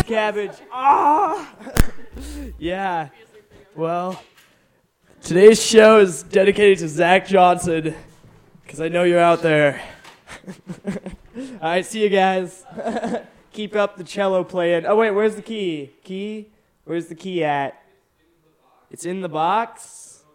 Cabbage. Ah! Yeah. Well, today's show is dedicated to Zach Johnson, because I know you're out there. All right, see you guys. Keep up the cello playing. Oh, wait, where's the key? Key? Where's the key at? It's in the box?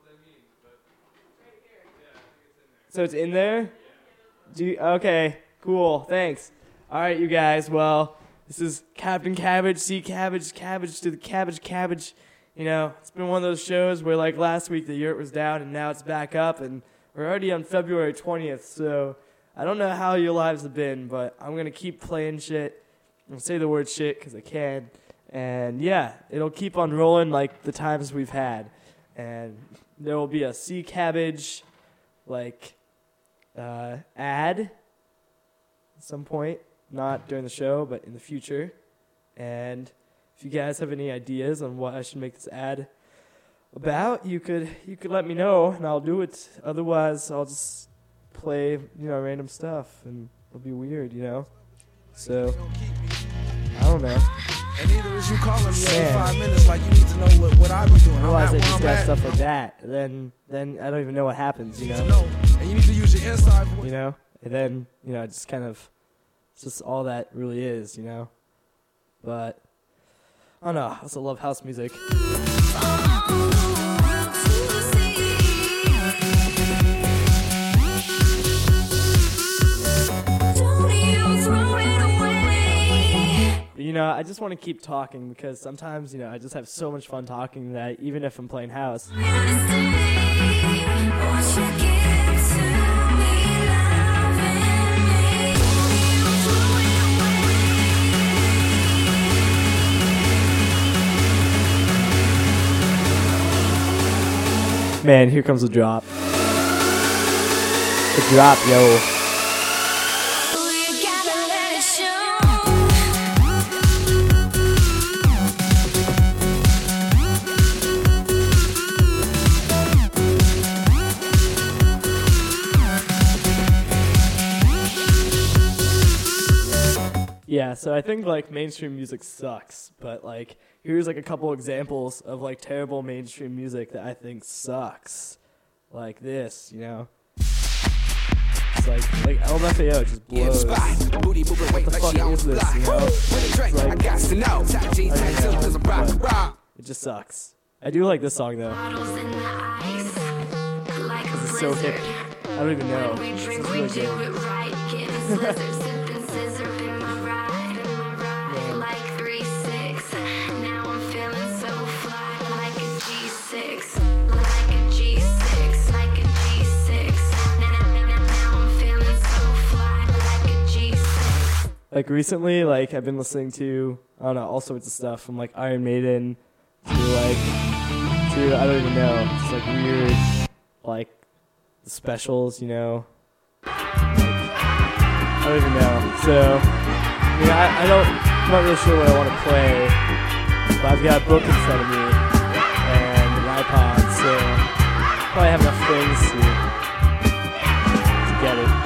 So it's in there? Okay, cool, thanks. All right, you guys, well, this is Captain Cabbage, see cabbage, cabbage to the cabbage. You know, it's been one of those shows where, like, last week the yurt was down and now it's back up, and we're already on February 20th, so I don't know how your lives have been, but I'm going to keep playing shit and say the word shit because I can. And, yeah, it'll keep on rolling like the times we've had. And there will be a Sea Cabbage, like, ad at some point. Not during the show, but in the future. And if you guys have any ideas on what I should make this ad about, you could let me know, and I'll do it. Otherwise, I'll just play, random stuff, and it'll be weird, So, I don't know. And either is you calling me every 5 minutes like you need to know what I be doing. Otherwise, I just got stuff like that. Then I don't even know what happens, And you need to use your inside voice. And then, just kind of, it's just all that really is, But, I don't know. I also love house music. I just want to keep talking because sometimes, I just have so much fun talking that even if I'm playing house. Man, here comes the drop. The drop, yo. Yeah, so I think, mainstream music sucks, but, here's, a couple examples of, terrible mainstream music that I think sucks. Like this, It's like LMFAO just blows. What the fuck is this, It's like, it just sucks. I do like this song, though. Because it's so hip. I don't even know. It's really good. Recently, I've been listening to, I don't know, all sorts of stuff from, Iron Maiden to, I don't even know, just, weird, the specials, I don't even know. So, I'm not really sure what I want to play, but I've got a book in front of me and an iPod, so probably have enough things to get it.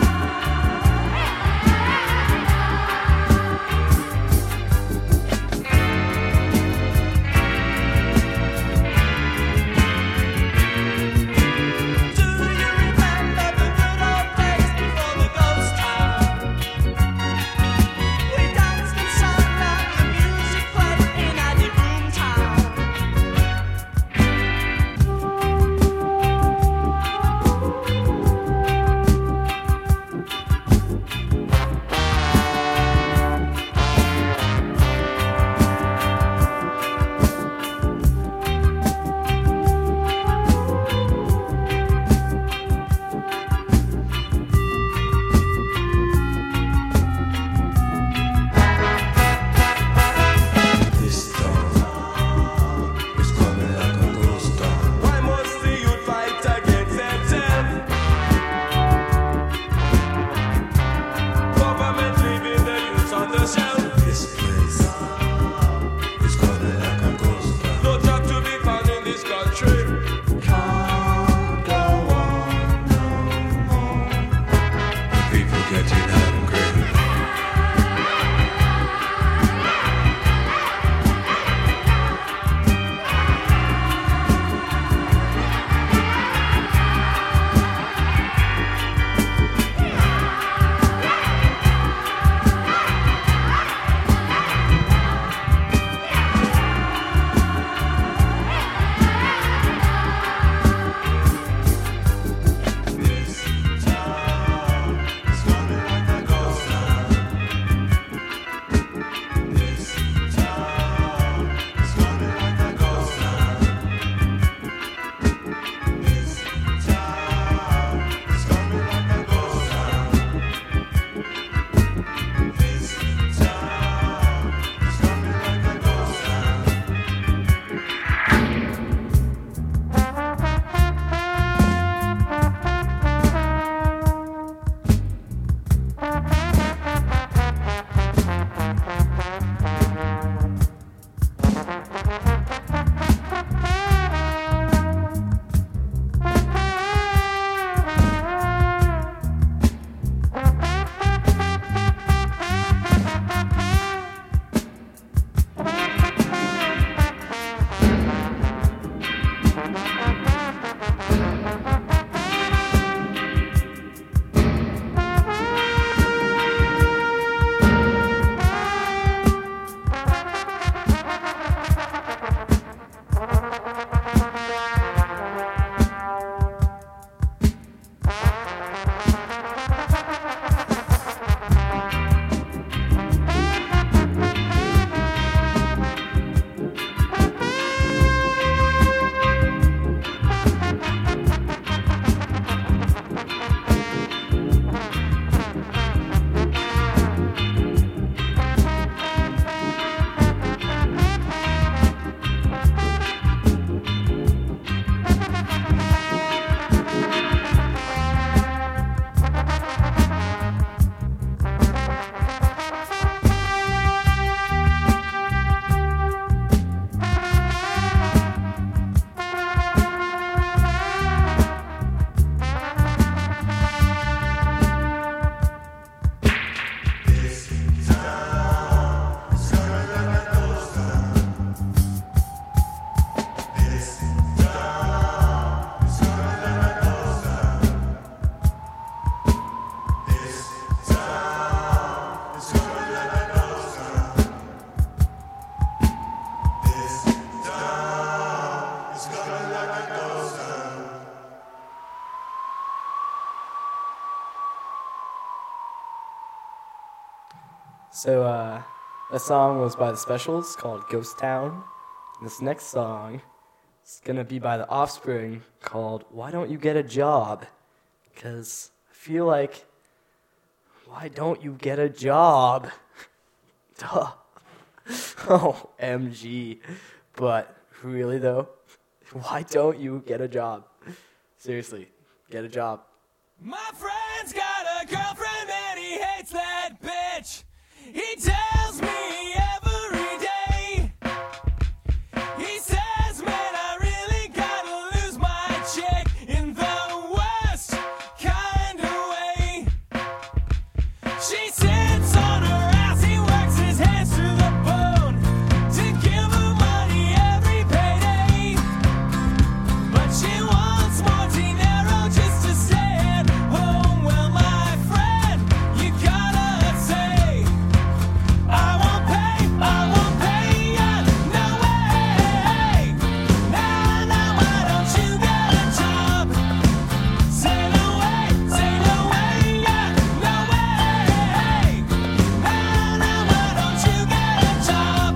So, that song was by The Specials called Ghost Town. This next song is gonna be by The Offspring called Why Don't You Get a Job? Because I feel like, why don't you get a job? Duh. Oh, MG. But really though, why don't you get a job? Seriously, get a job. My friend's got a girlfriend and he hates that bitch. He tells me every day. He says, man, I really gotta lose my chick in the worst kind of way. She sits on her ass, he works his hands to the bone to give her money every payday. But she wants more dinero just to stay at home. Well, my friend, you gotta say, I won't pay ya, no way. Nah, nah, why don't you get a job? Say no way, yeah, no way. Nah, nah, why don't you get a job?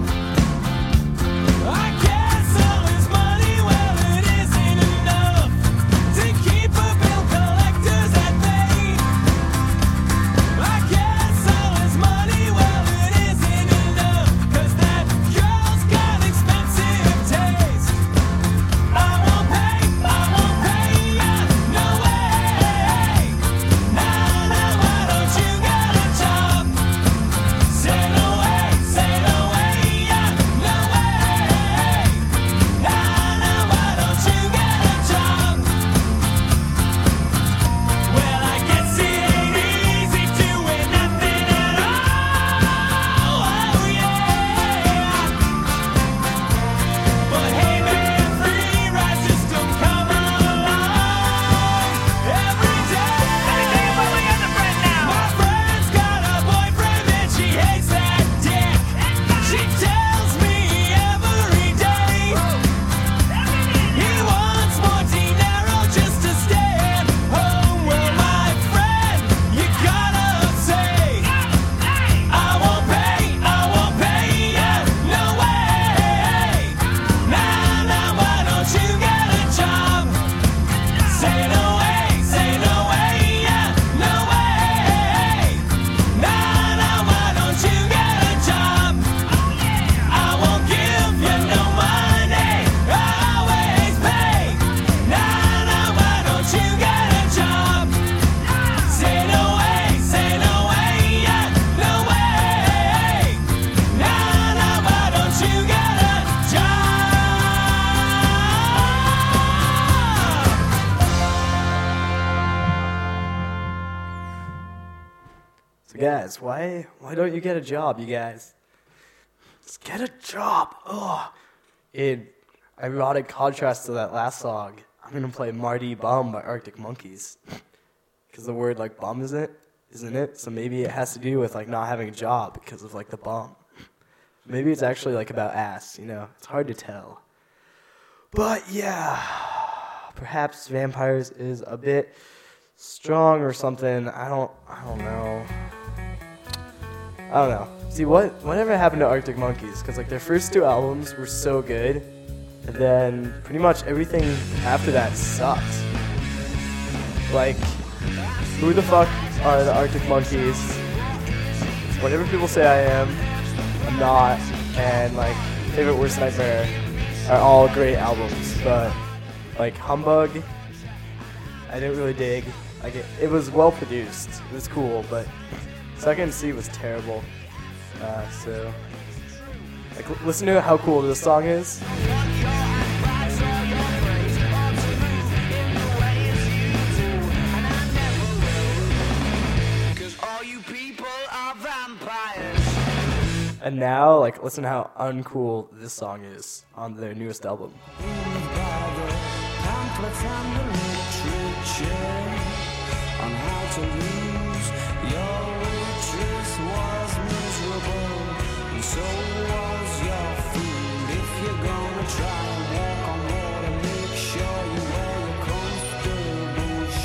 I guess all his money, well, it isn't enough to keep a bill collectors at bay. I guess all his money, well, it isn't enough, 'cause that girl's got expensive taste. I won't pay ya, no way. Nah, nah, why don't you get a job? Say no way, yeah, no way. Nah, nah, why don't you get a job? Well, I guess it ain't easy doing nothing at all. Oh, yeah. But hey, man, free rides just don't come along every day. My friend's got a boyfriend and she hates that dick. She tells me every day he wants more dinero just to stay at home. Well, my friend, you gotta say, I won't pay ya, no way. Nah, nah, why don't you get a job? Say no way, yeah, no way. Nah, nah, why don't you get a job? I won't give you no money, I always pay. Nah, nah, why don't you get a job? Say no way, yeah, no way. Nah, nah, why don't you get a job? So guys, why don't you get a job, you guys? Just get a job. Ugh. In ironic contrast to that last song, I'm gonna play Marty Bum by Arctic Monkeys. Because the word like bum isn't it? So maybe it has to do with like not having a job because of like the bum. Maybe it's actually like about ass, you know? It's hard to tell. But yeah, perhaps Vampires is a bit strong or something. I don't know. See, whatever happened to Arctic Monkeys? Because like their first two albums were so good, and then pretty much everything after that sucked. Like, who the fuck are the Arctic Monkeys? Whatever people say I am, I'm not. And like, Favorite Worst Nightmare are all great albums, but like Humbug, I didn't really dig. Like it was well produced, it was cool, but Second C was terrible. So like listen to how cool this song is. And now, like, listen to how uncool this song is on their newest album.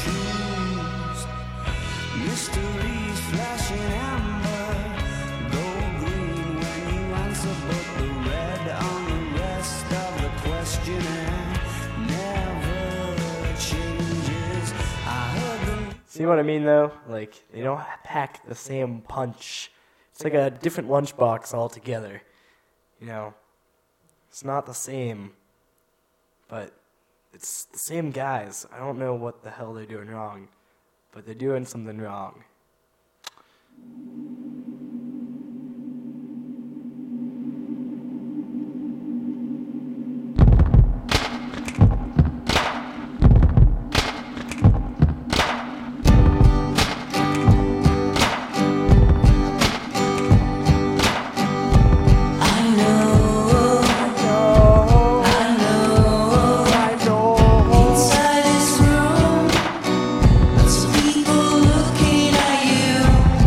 Mysteries flashing amber, See what I mean, though? Like, they don't pack the same punch. It's like a different lunchbox altogether. You know, it's not the same, but it's the same guys. I don't know what the hell they're doing wrong, but they're doing something wrong. Inside this room, lots of people looking at you.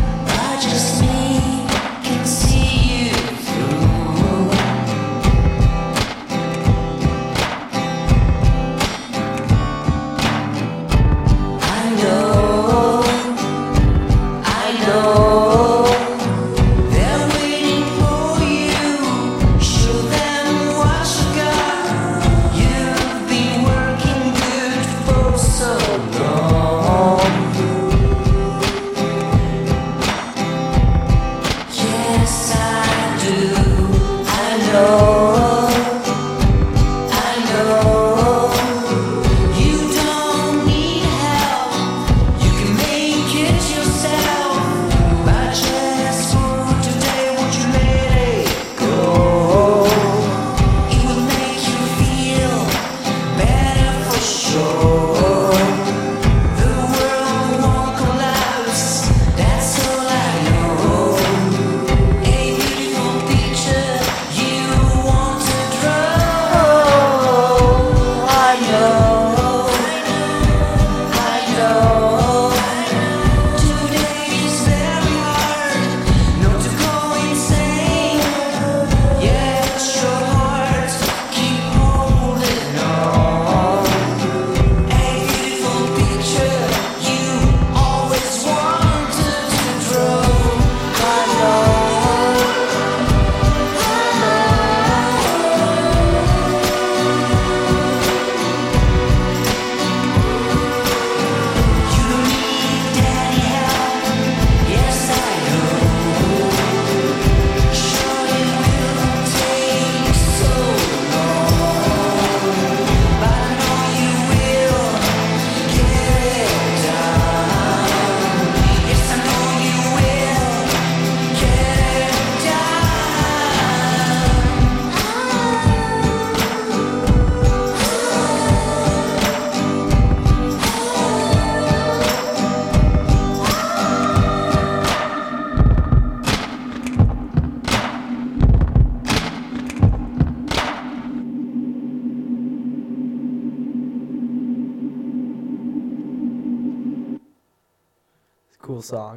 Cool song.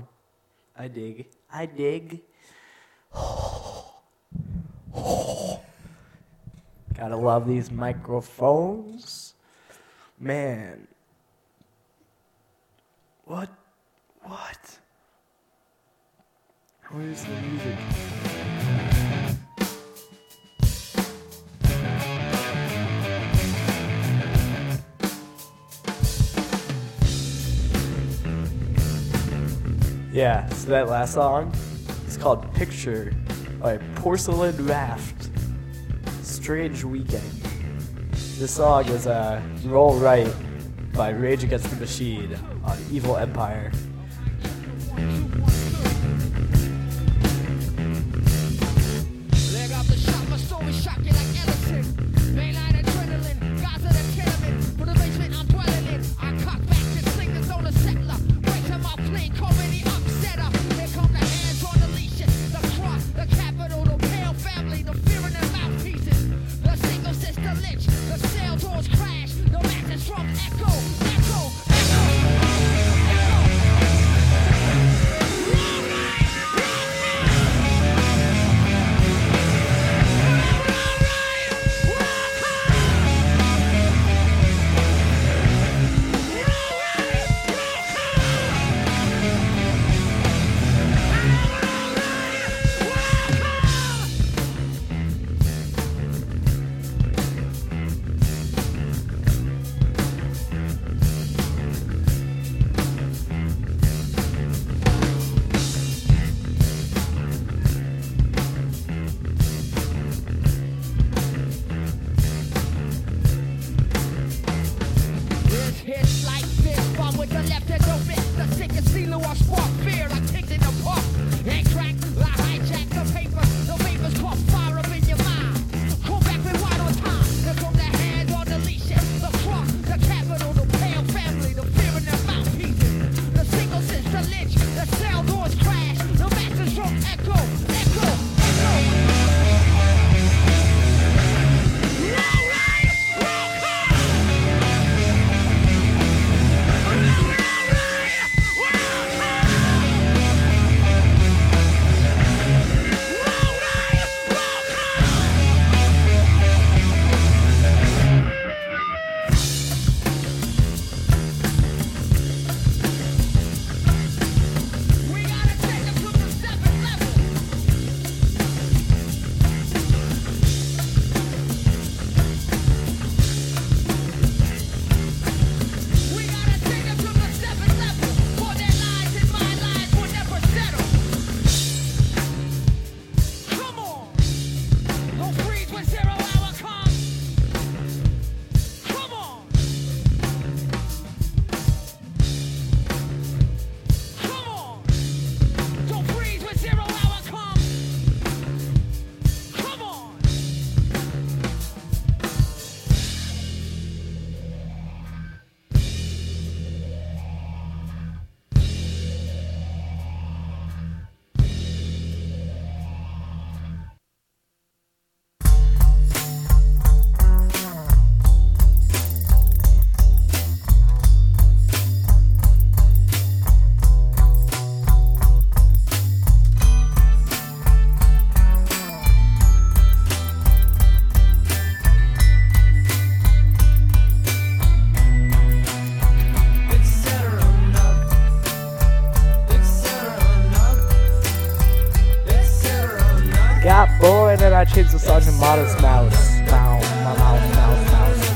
I dig. I dig. Gotta love these microphones. Man. What? Where's the music? Yeah, so that last song is called Picture by Porcelain Raft. Strange Weekend. This song is Roll Right by Rage Against the Machine on Evil Empire. Leg off the shot, my story shocking like Ellison. Mainline adrenaline, guys of the tenement. For the basement I'm dwelling in. I cock back and sling this on the settler. Break him out clean, call me the upsetter. Here come the hands on the leashes. The cross, the capital, the pale family, the fear in their mouthpieces. The single sister lich, the cell doors crash. The matches from echo, echo, echo, echo, echo. changed the song to Modest Mouse. Mouse.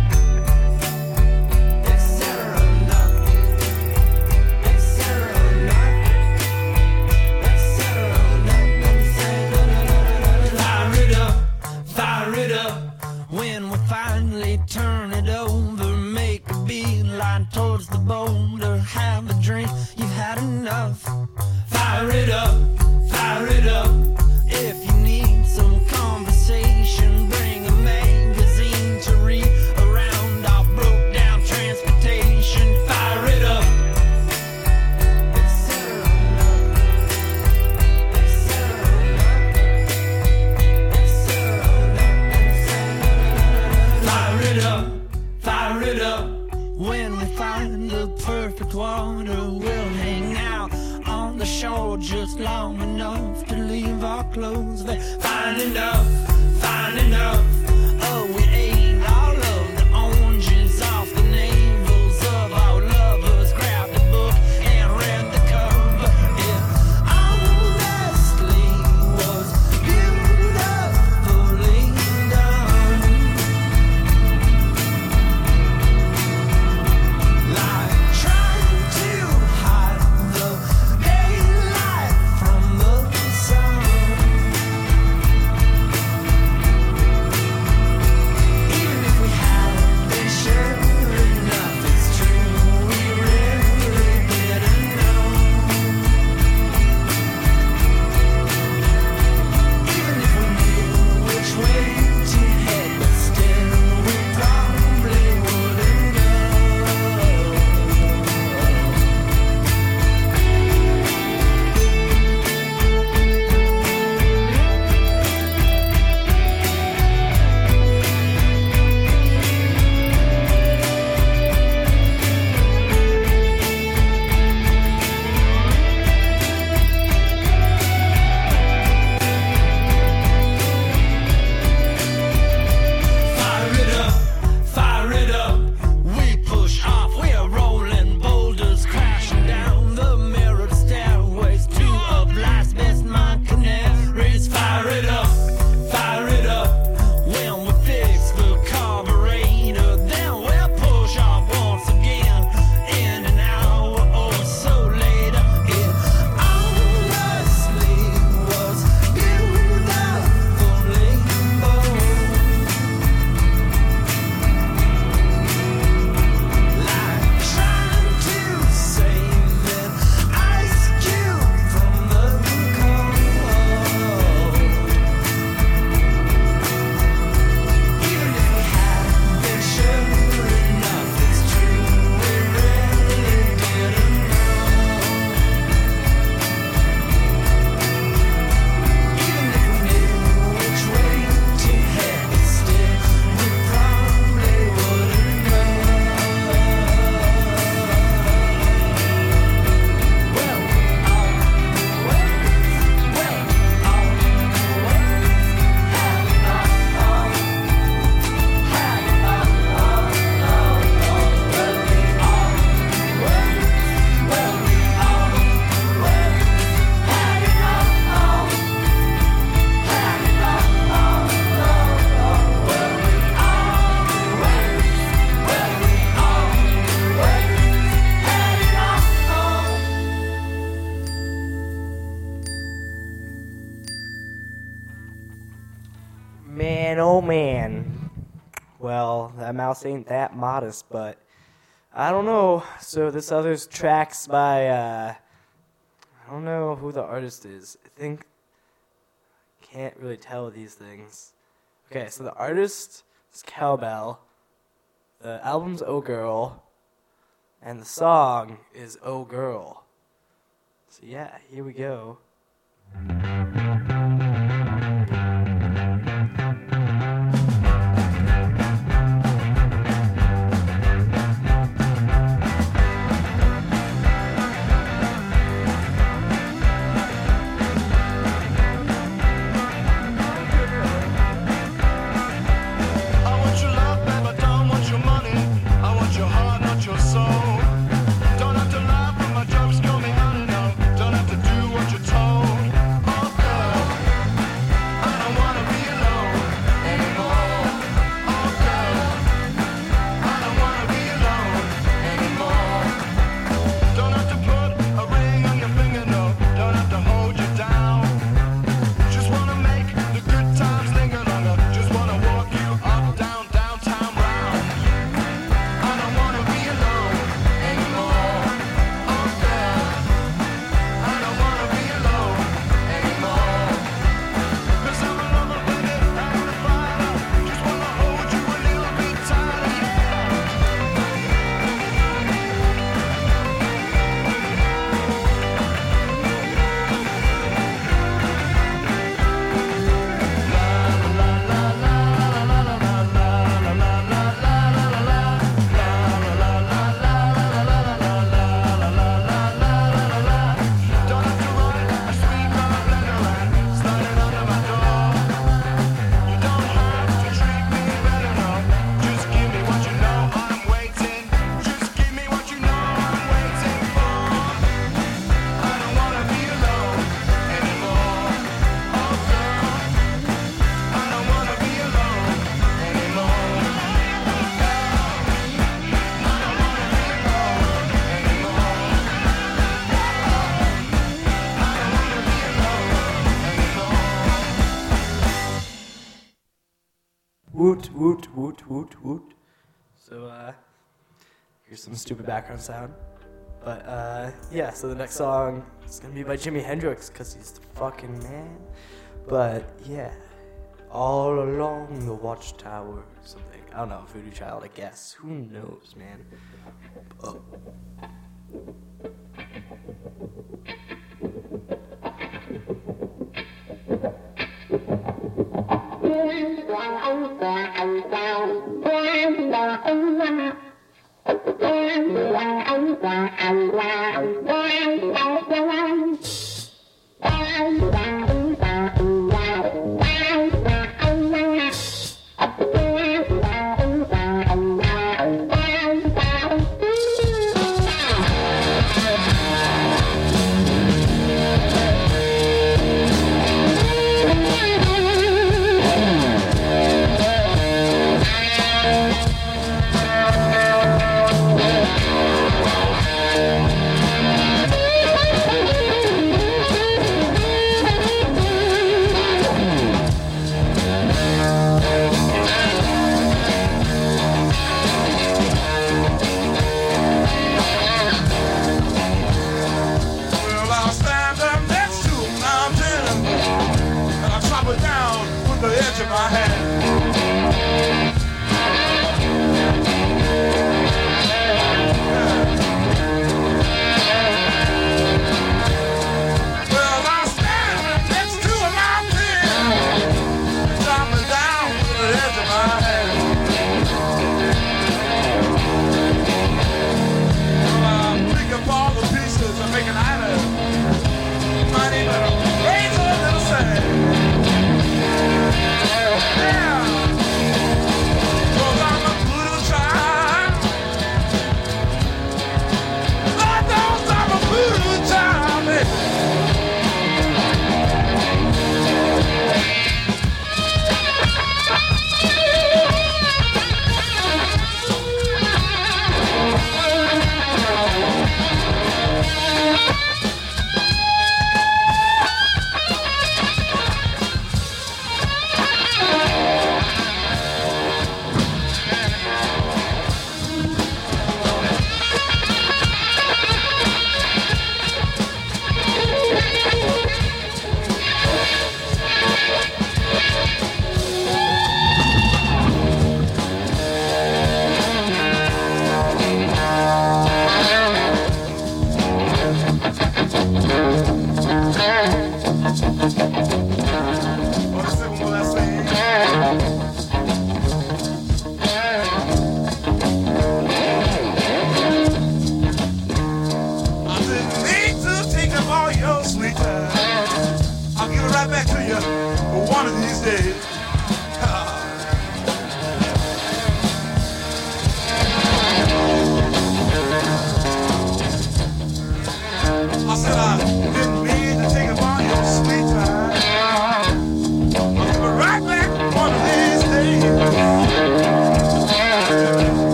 Fire it up. When we finally turn it over, make a beeline towards the boulder. Have a drink, you've had enough. Fire it up, fire it up. If you need some conversation, bring a magazine to read around our broke down transportation. Fire it up. Fire it up. When we find the perfect water, we'll hang out on the shore just long enough to leave our clothes there. Fine enough, fine enough. Oh, we ate all of the oranges off the navels of our lovers. Grabbed a book and read the cover. It honestly was beautifully done. Like trying to hide the daylight from the sun. Even if we hadn't been sure enough, it's true, we really didn't know. Even if we knew which way to head, but still we probably wouldn't go. Fire it up, we push off, we are rolling boulders, crashing down the mirrored stairways to a blast best my canaries. Fire it up, when we fix the carburetor, then we'll push off once again, in an hour or so later. It honestly was beautifully bold. Like trying to save an ice cube from the cold. Even if we hadn't been sure enough, it's true, we really didn't know. Even if we knew which way to head, but still we probably wouldn't go. Man, oh man. Well, that mouse ain't that modest, but I don't know. So this other track's by, I don't know who the artist is. Can't really tell these things. Okay, so the artist is Cowbell. The album's Oh Girl. And the song is Oh Girl. So yeah, here we go. I want your love, babe, I don't want your money. I want your heart, not your soul. Don't have to lie, but my job's coming out and out. Don't have to do what you're told. Oh, Woot, woot, woot, woot, woot. So, here's some stupid background sound. But, yeah, so the next song is gonna be by Jimi Hendrix, because he's the fucking man. But, yeah. All along the watchtower, something. I don't know, Voodoo Child, I guess. Who knows, man? Oh. Well, I'll stand up next to a mountain and I'll chop it down with the edge of my hand. Well, I'll stand up next to a mountain and chop it down with the edge of my hand. Well, I'll pick up all the pieces and make an island. Might even raise a little sand. Yeah.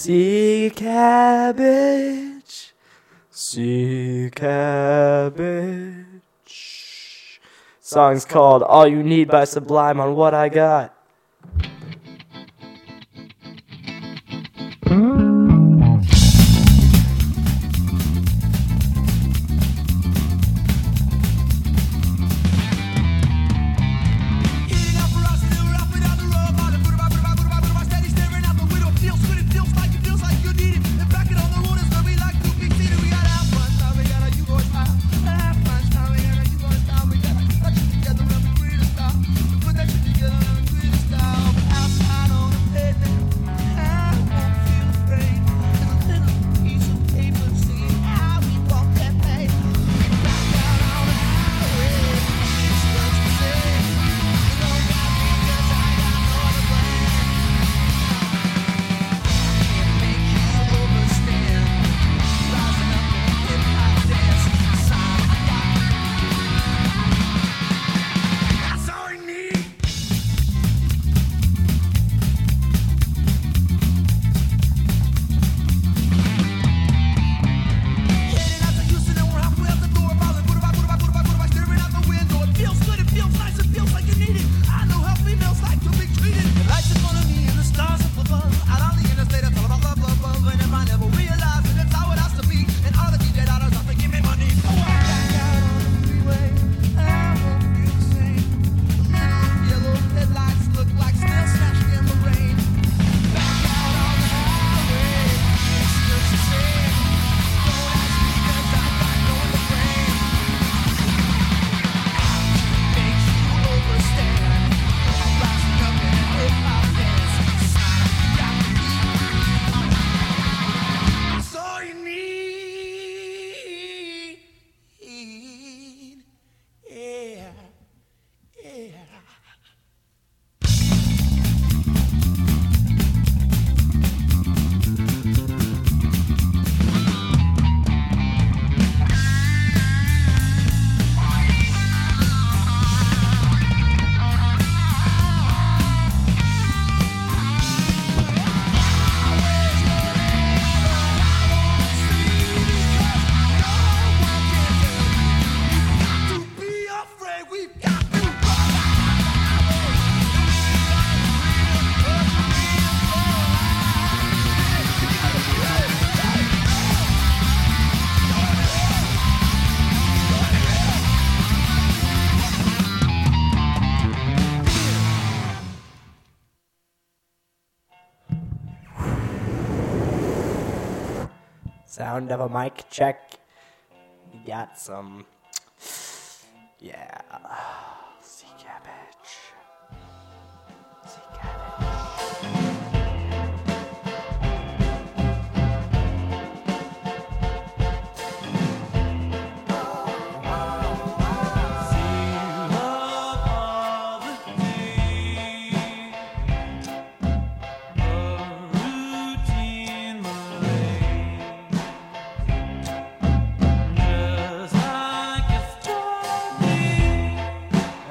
Sea cabbage. Sea cabbage. Song's called All You Need by Sublime on What I Got. Eating up for us, still rapping down the road. Steady staring out the window. Feels good, it feels like you need it. And back it on the road is where we like to be seated. We gotta have fun time, we gotta you go style. Have fun time, we gotta you go style. We gotta put that shit together and we create a style. Put that shit together and we create a style. Outside on the pavement, I won't feel afraid. There's a little piece of paper, see how we walk that way. Back out on the highway, it's what you say. You don't got me 'cause I got no other plan. Can't make you overstand. Rising up in hip-hop dance. Sign I got. That's all you need. Heading out to Houston and we're halfway out the door. Ballin', staring out the window. It feels good, it feels nice, it feels like you need it. I know how females like to be treated. The lights in front of me and the stars up above. Out on the interstate, it's all about love, love, love. And if I never realize that it's how it has to be. And all the DJ dollars have to give me money. So I back out on the freeway. I won't feel the same. Little yellow headlights look like snails snatched in the rain. Back out on the highway. It's just the same. Don't ask me 'cause I got no other brain. Makes you overstand. Rising up in a hip-hop dance. Sign you got to be. That's all you need. Yeah, yeah. To be afraid, we've got to Sound of a mic check. We got some. Yeah. Sea cabbage. Sea cabbage. Just like a story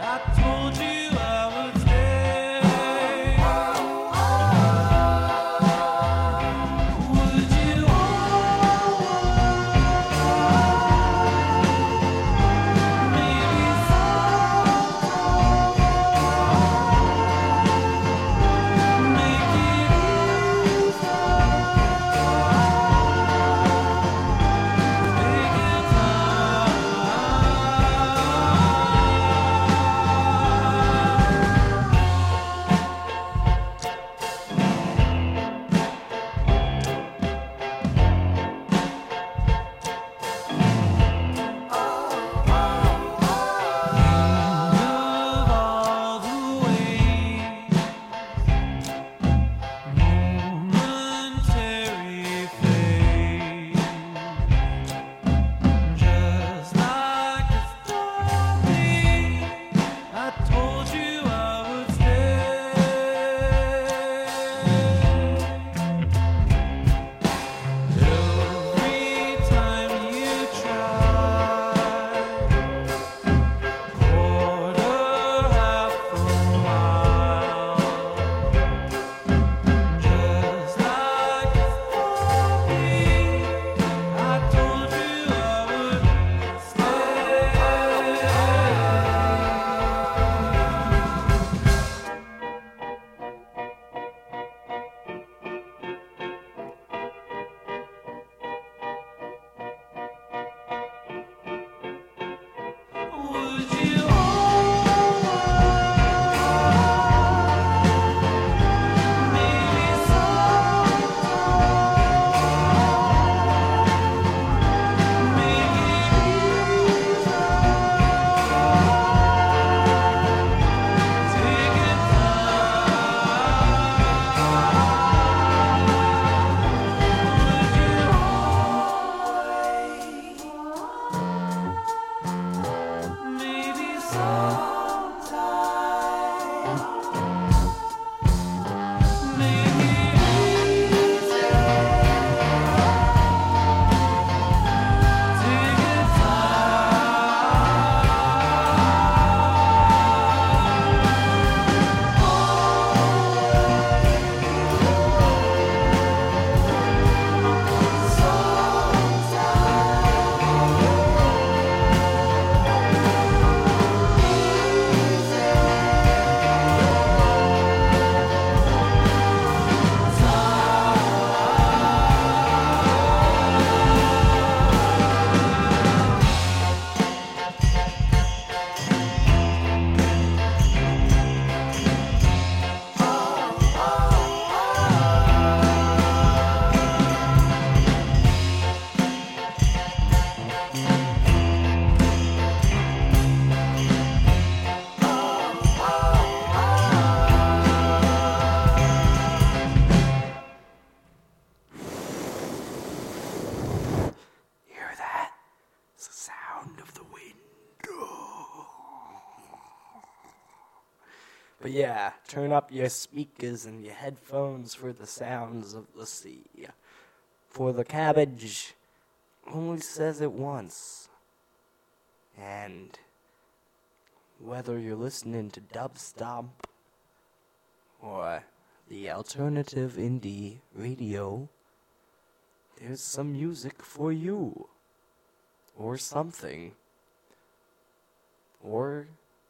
But yeah, turn up your speakers and your headphones for the sounds of the sea. For the cabbage only says it once. And whether you're listening to Dubstomp or the alternative indie radio, there's some music for you. Or something. Or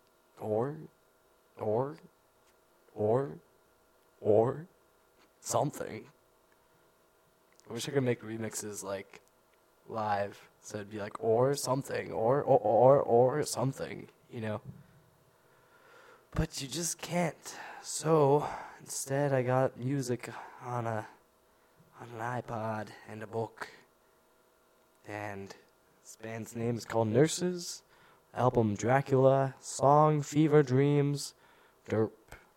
something. I wish I could make remixes like live, so it'd be like or something, or something, you know. But you just can't. So instead, I got music on an iPod and a book, and this band's name is called Nurses. Album Dracula, song Fever Dreams, Derp.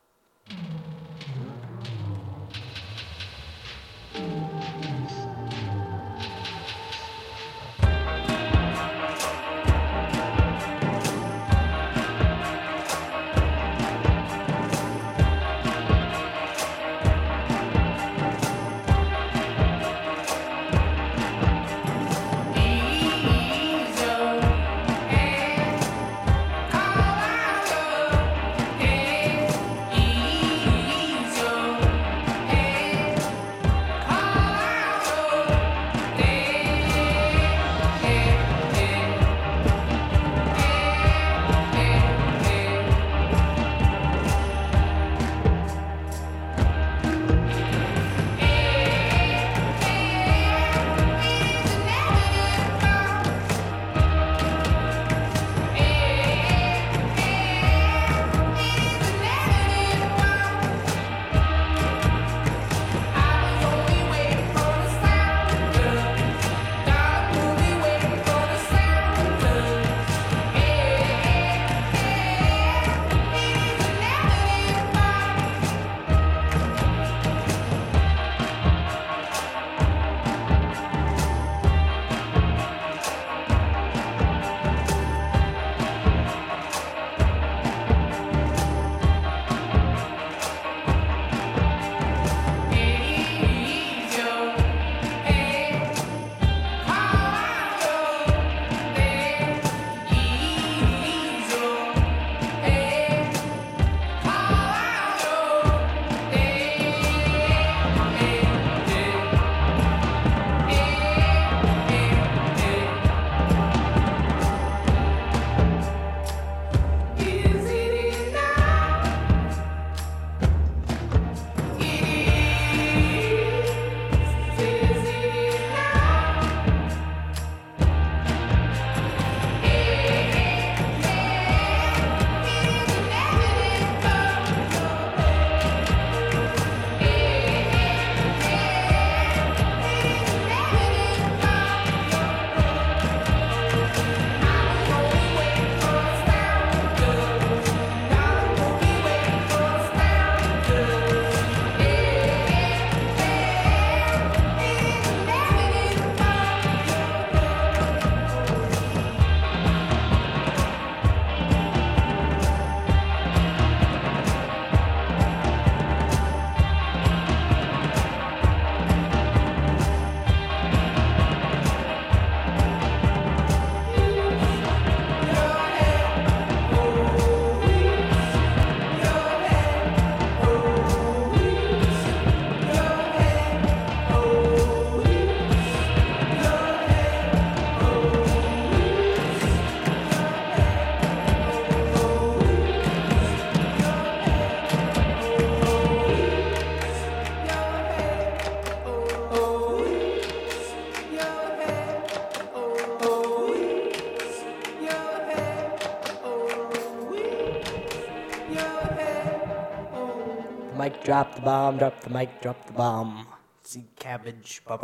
Mic drop the bomb, drop the mic, drop the bomb. See cabbage. But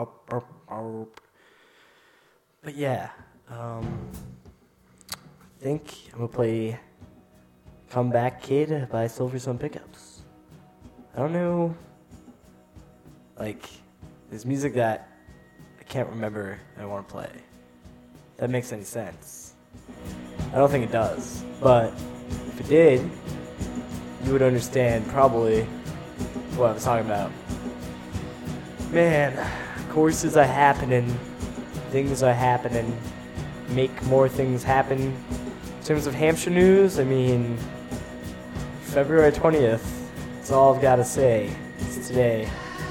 yeah, I think I'm gonna play Comeback Kid by Silverstone Pickups. I don't know, like, there's music that I can't remember and I want to play. If that makes any sense. I don't think it does, but if it did, you would understand probably what I was talking about. Man, courses are happening, things are happening, make more things happen. In terms of Hampshire news, I mean, February 20th, that's all I've got to say. It's today.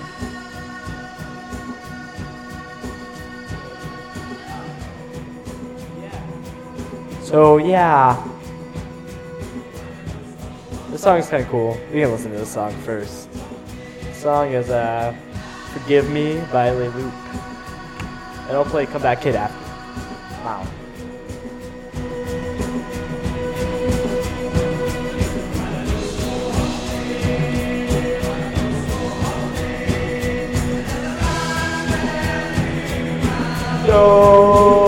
So yeah, this song's kind of cool. We can listen to this song first. The song is "Forgive Me" by Le Loop, and I'll play "Come Back Kid" after. Wow. So.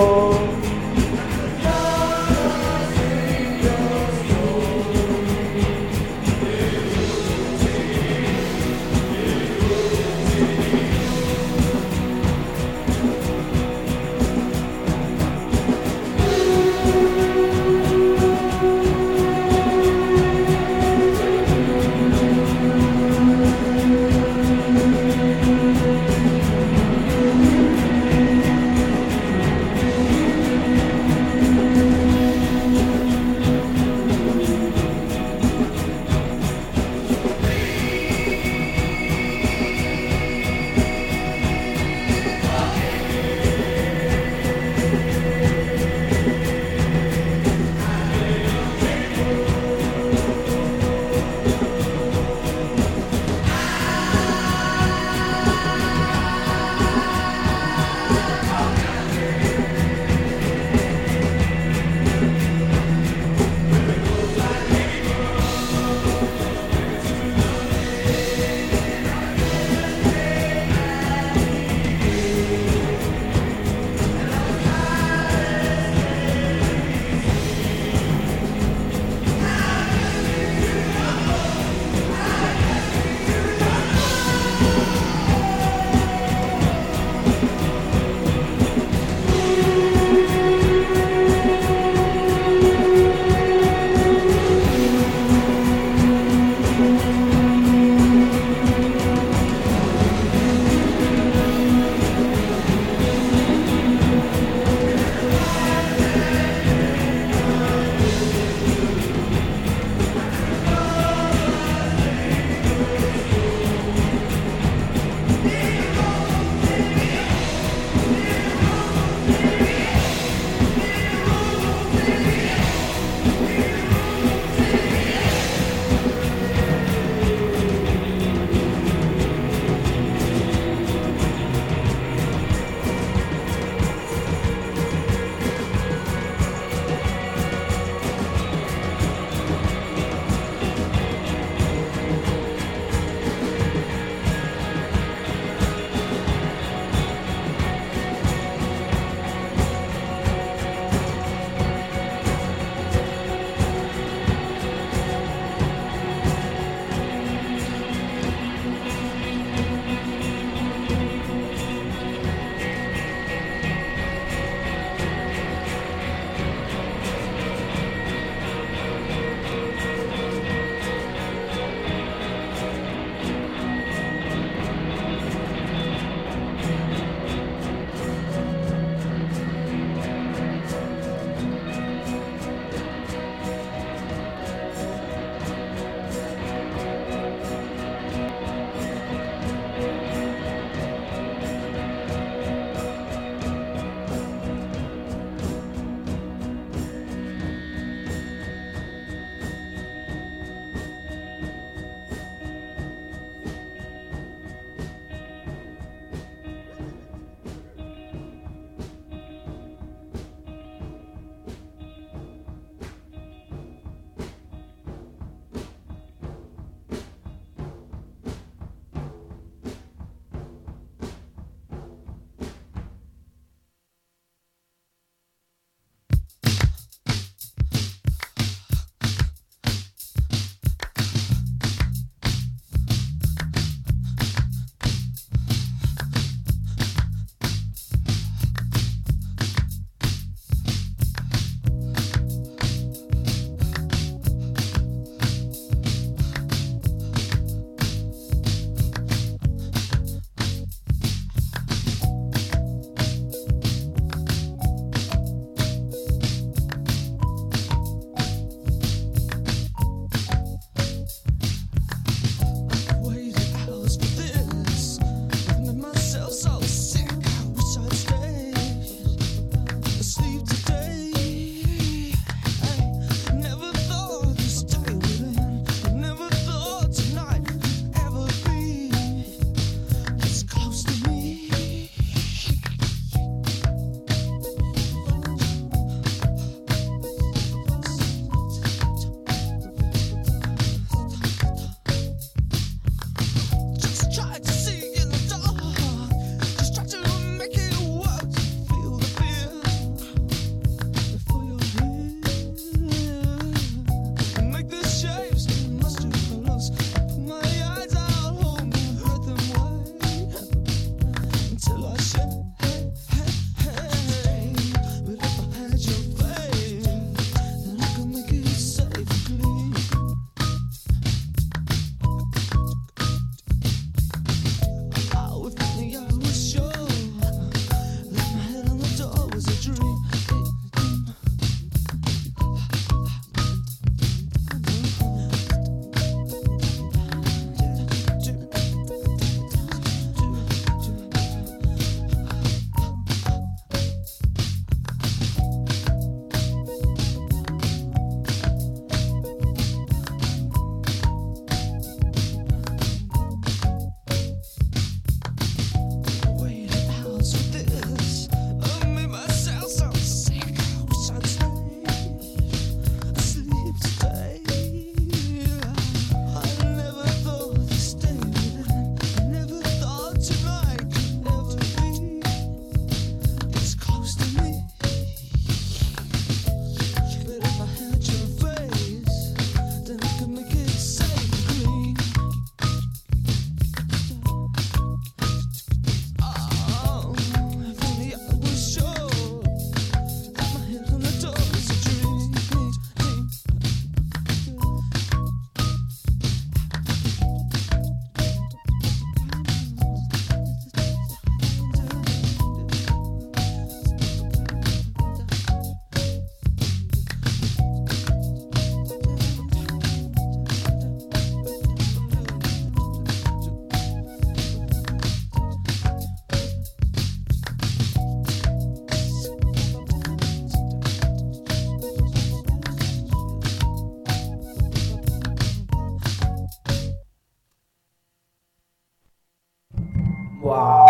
Wow.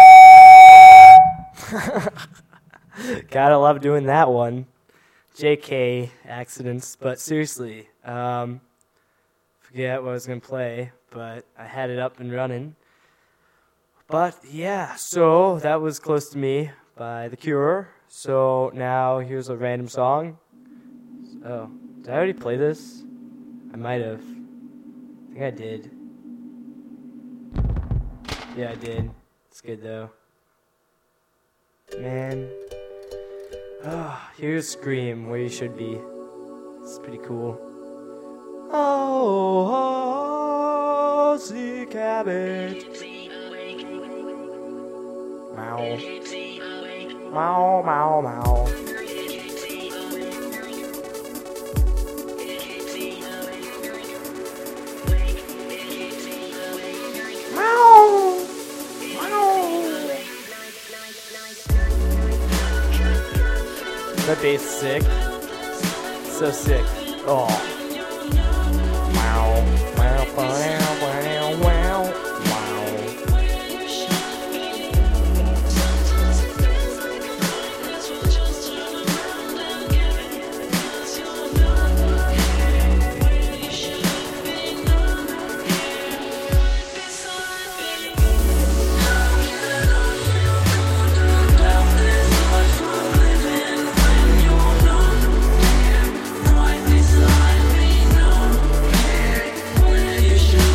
Gotta love doing that one. JK accidents, but seriously, forget what I was gonna play, but I had it up and running. But yeah, so that was Close to Me by The Cure. So now here's a random song. Oh, did I already play this? I might have. I think I did. Yeah, I did. It's good though. Man. Oh, here's Scream, Where You Should Be. It's pretty cool. Oh, see cabbage. Meow. Meow, meow, meow. That bass is sick. So sick. Oh. Wow. Wow. Wow. Wow. Wow. You should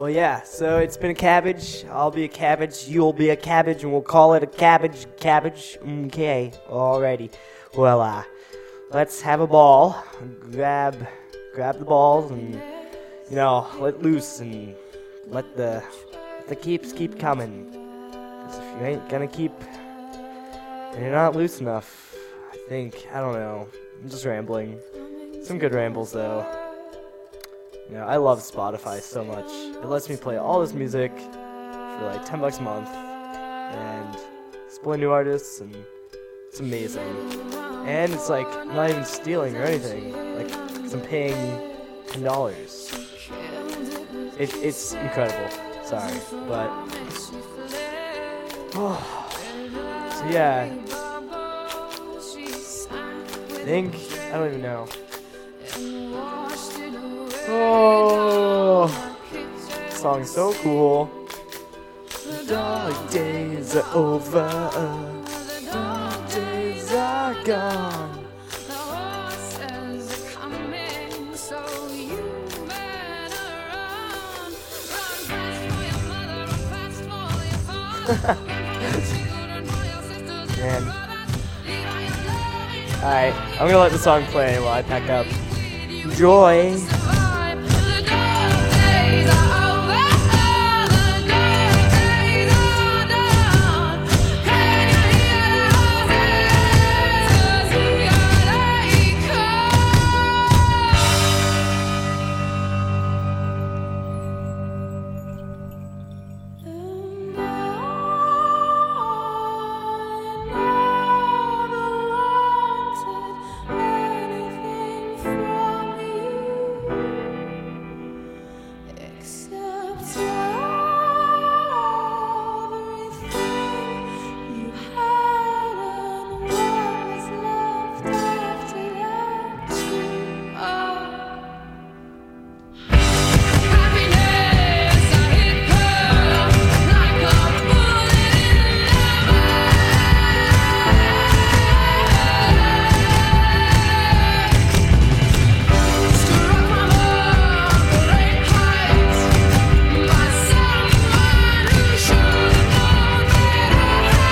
Well, yeah, so it's been a cabbage. I'll be a cabbage. You'll be a cabbage, and we'll call it a cabbage. Okay, alrighty. Well, let's have a ball. Grab the balls and, let loose and let the keeps keep coming. Because if you ain't gonna keep, and you're not loose enough, I don't know. I'm just rambling. Some good rambles, though. I love Spotify so much. It lets me play all this music for like $10 a month and explore new artists, and it's amazing. And it's like not even stealing or anything. Like, 'cause I'm paying $10. It's incredible. Sorry, but so yeah. I don't even know. Oh, this song's so cool. The dark days are over. The dark days are gone. The horses are coming, so you better run. Run fast for your mother, run fast for your father. Run for your children, for your sisters and Man. brothers. Leave all your love in your Alright, I'm gonna let the song play while I pack up. Enjoy. survive. The dark days are over. The dark days are done. Can you hear the horses? 'Cause here they except everything you had and what was left after that too. Happiness, I hit her like a bullet in struck from a great height by someone who should have known better.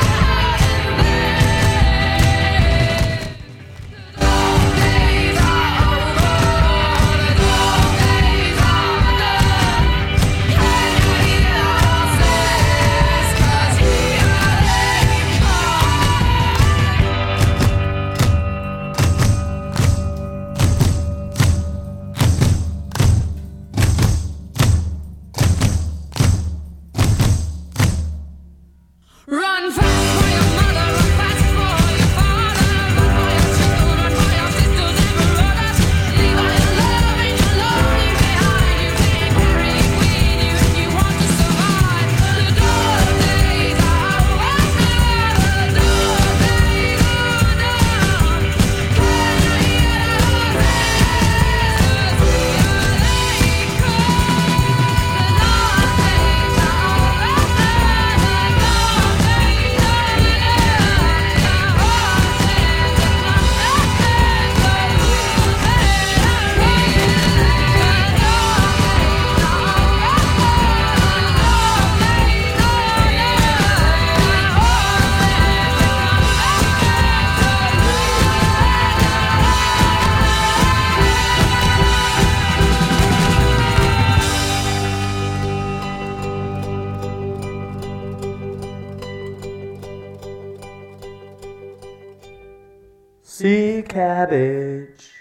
The dark days are over. The dark days are done. Can you hear the horses? 'Cause here they run fast for your mother, run fast for your father, run for your children, for your sisters and brothers. Leave all your love and your longing behind. You can't carry it with you if you want to survive. The dark days are over. The dark days are done. Can you hear the horses? 'Cause here they come. The dark days are over. The dark days are See cabbage.